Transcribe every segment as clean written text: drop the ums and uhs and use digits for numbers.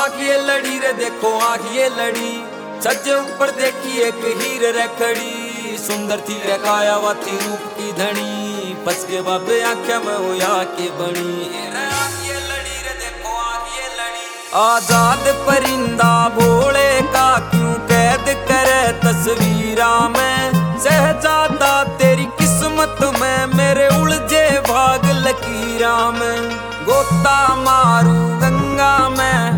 आखिए लड़ी रे देखो आखिए लड़ी, सज्जे ऊपर देखी एक हीर रे खड़ी। सुंदर थी रे कायावती रूप की धनी, बस के बाबे आंखें में हो या के बनी। आखिए लड़ी रे देखो आखिए लड़ी। आजाद परिंदा भोले का क्यों कैद करे तस्वीरा में, शहजादा तेरी किस्मत में मेरे उलझे भाग लकीरा में। गोता मारू गंगा में,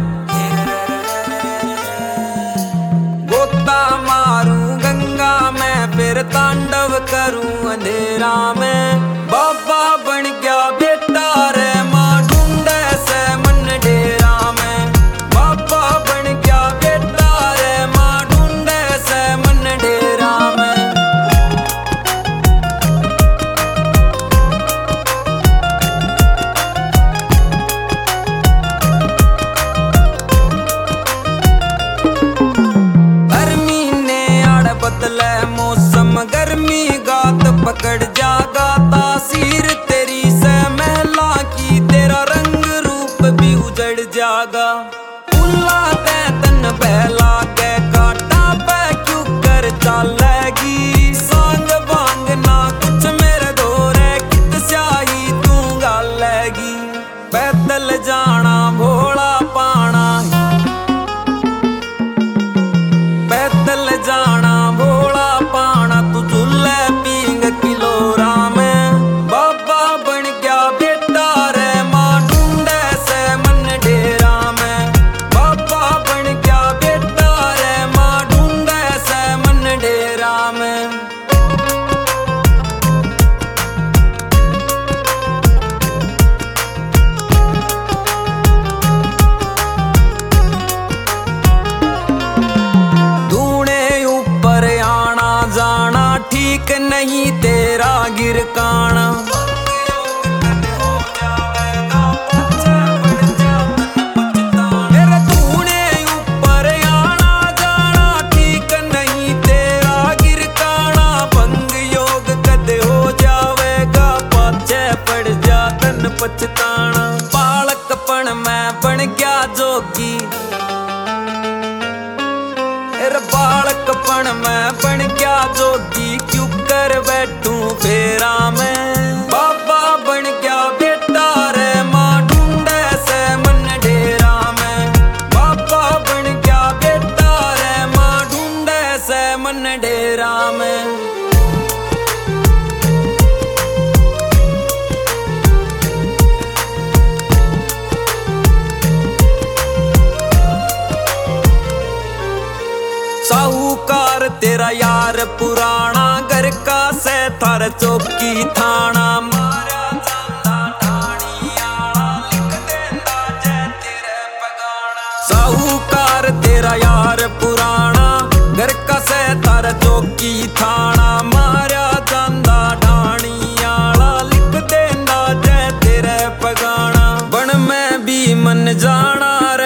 गोता मारू गंगा में, फिर तांडव करूं अंधेरा में। बाबा बन गया बेटा रे माँ ढूंढे से मन डेरा में। बाबा बन गया बेटा रे माँ ढूंढे से मन डेरा में। बदले मौसम गर्मी गात पकड़ जागा, तासीर तेरी से महला की तेरा रंग रूप भी उजड़ जागा। फूला ते तन बहला के काटा पे क्यों कर चालेगी, सांग बांग ना कुछ मेरे दोरे कित स्याही तू गालेगी। पैदल जाना भोला पाना, पैदल जाना भोला पाना, तू झूले पींग किलोरा में। बाबा बन गया बेटा रे माँ ढूंढे से मन डेरा में। बाबा बन गया बेटा रे माँ ढूंढे से मन डेरा में। ठीक नहीं तेरा गिरकाना, मेरे तूने ऊपर आना जाना, ठीक नहीं तेरा गिरकाना। भंग योग कद हो जावेगा, पाछे पड़ जा तन पछताना। बालकपन में बन गया जोगी, बालकपन में बन गया जोगी, क्यों कर बैठूं फेरा में। बाबा बन गया बेटा रे माँ ढूंढे से मन डेरा में। बाबा बन गया बेटा रे माँ ढूंढे से मन डेरा में। साहूकार तेरा यार पुराना, घर का से थार चौकी थाना। मारा जांदा ढाणी आला, लिख देंदा जे तेरे पगाना। साहूकार तेरा यार पुराना, घर का से थार चौकी थाना। मारा जांदा ढाणी आला, लिख देंदा जे तेरे पगाना। बन में भी मन जाना रे,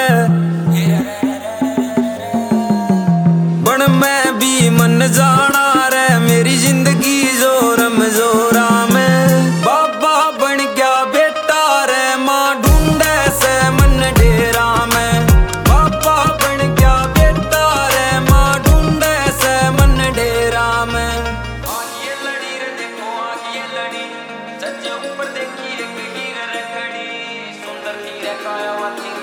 मैं भी मन जाना रे, मेरी जिंदगी जोरम जोरा में। बाबा बन गया बेटा रे माँ ढूंढे से मन डेरा में। बाबा बन गया बेटा रे माँ ढूंढे से मन डेरा में। आखिए लड़ी रे देखो आखिए लड़ी, सच्चे ऊपर देखी एक हीर रे खड़ी। सुंदर थी रे कायावती